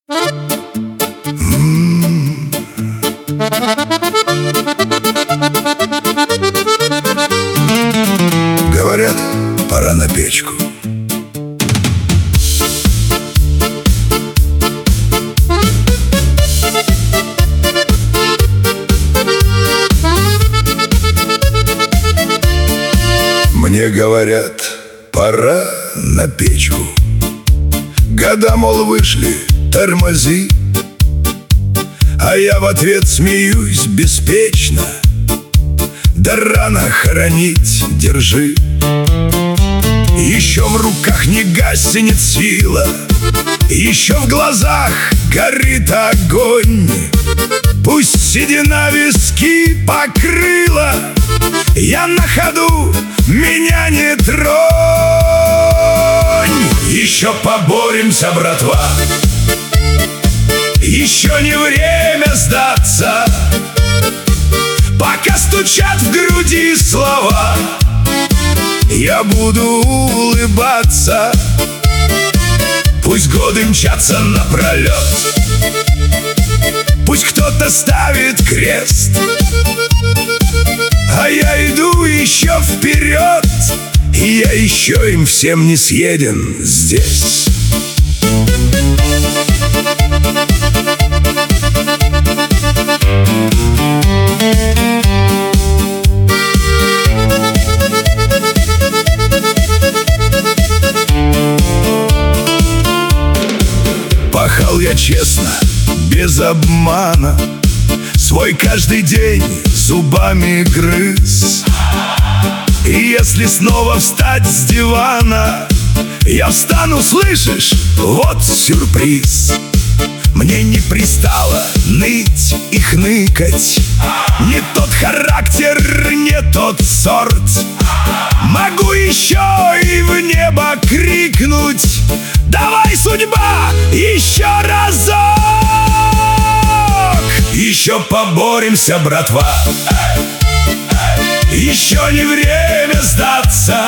Говорят, пора на печку. Мне говорят, пора на печку. Года, мол, вышли, тормози. А я в ответ смеюсь беспечно: да рано хоронить, держи. Еще в руках не гаснет сила, еще в глазах горит огонь. Пусть седина виски покрыла, я на ходу, меня не тронь. Еще поборемся, братва, еще не время сдаться. Пока стучат в груди слова, я буду улыбаться. Пусть годы мчатся напролет, пусть кто-то ставит крест, а я иду еще вперед, и я еще им всем не съеден здесь. Пахал я честно, без обмана, свой каждый день зубами грыз. И если снова встать с дивана, я встану, слышишь, вот сюрприз. Мне не пристало ныть и хныкать, не тот характер, не тот сорт. Могу еще и в небо крикнуть: давай, судьба, еще разок! Еще поборемся, братва, еще не время сдаться.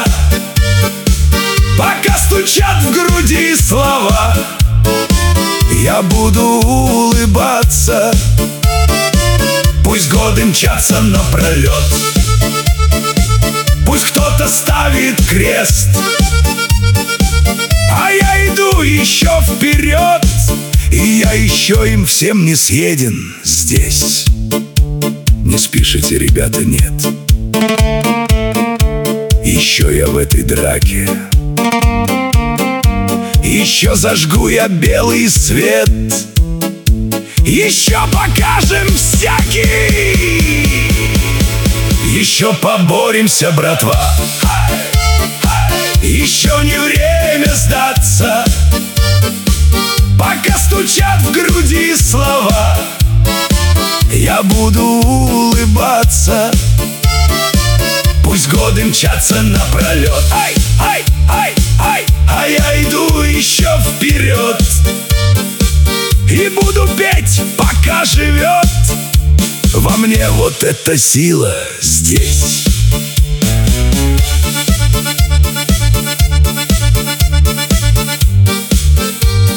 Пока стучат в груди слова, я буду улыбаться. Пусть годы мчатся напролет, пусть кто-то ставит крест, а я иду еще вперед, и я еще им всем не съеден здесь. Не спешите, ребята, нет, еще я в этой драке. Еще зажгу я белый свет, еще покажем всякий. Еще поборемся, братва, еще не время сдаться. Пока стучат в груди слова, я буду улыбаться. Пусть годы мчатся напролет, ай, ай, ай, ай, а я иду еще вперед и буду петь, пока живет во мне вот эта сила здесь.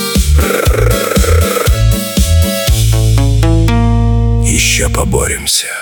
Еще поборемся.